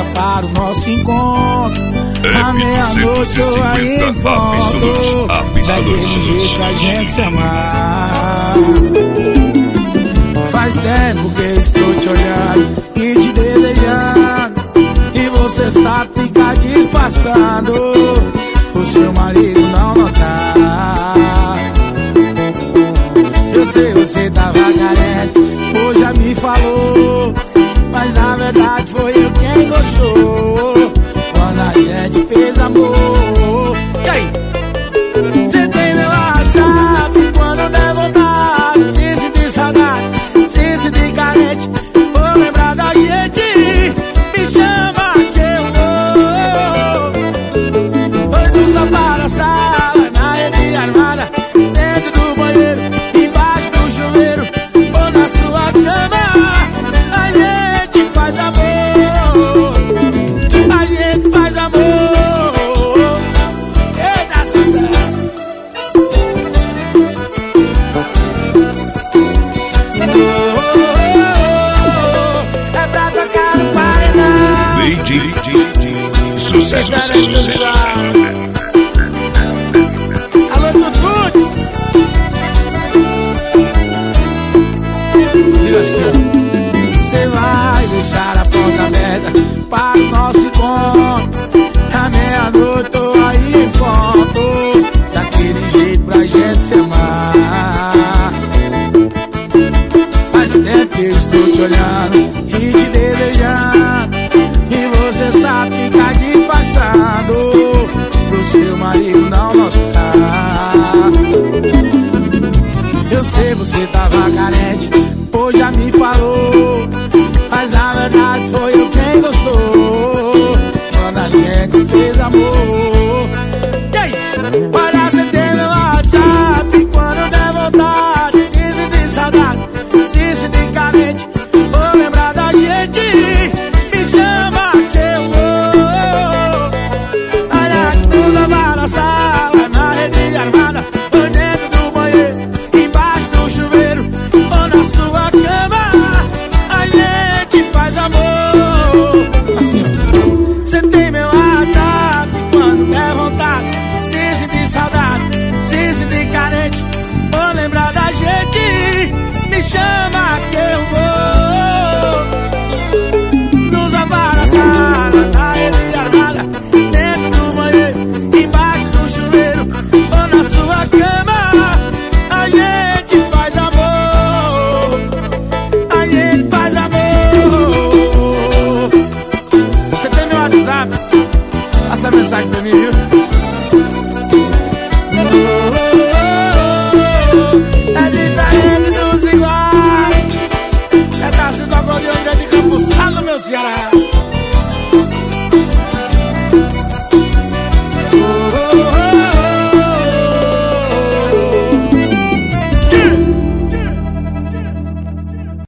para o nosso encontro. À meia-noite eu aí encontro. Daquele jeito pra gente se amar. Faz tempo que estou te olhando e te desejando, e você sabe ficar disfarçando, o seu marido não notar. Eu sei, você tava carente, hoje já me falou, mas na verdade foi eu quem gostou quando a gente fez amor. E aí? Você tem meu WhatsApp, quando der vontade, se sentir saudade, se sentir carente, vou lembrar da gente, me chama que eu vou. Foi do sofá da sala, na rede armada, dentro do banheiro, embaixo do chuveiro, ou na sua cama, a gente faz amor, a gente faz amor. Eita, sucesso! É pra tocar no paredão. Sucesso. Alô, Tututi. Diga assim: cê vai deixar a porta aberta para o nosso encontro. À meia-noite tô aí em ponto, daquele jeito pra gente se amar. Faz tempo que eu estou te olhando e te desejando, e você sabe ficar disfarçando, pro seu marido não notar. Eu sei, você tava carente, hoje já me falou, mas na verdade foi eu quem gostou quando a gente fez amor. E aí? Para você ter meu WhatsApp, quando der vontade, se sentir saudade, se sentir carente, vou lembrar da gente, me chama que eu vou. Olha que nos lavar na sala, na rede armada, ou dentro do banheiro, embaixo do chuveiro, ou na sua cama, a gente faz amor. Assim, ó. Cê tem meu WhatsApp, quando der vontade, se sentir saudade, se sentir carente, vou lembrar da gente, me chama que eu vou. Nos lavar na sala, na rede armada, dentro do banheiro, embaixo do chuveiro, ou na sua cama, a gente faz amor, a gente faz amor. Você tem meu WhatsApp? Passa a mensagem pra mim, viu? É diferente dos iguais, é da Cidade Grande de Campo Salo, meu Ceará.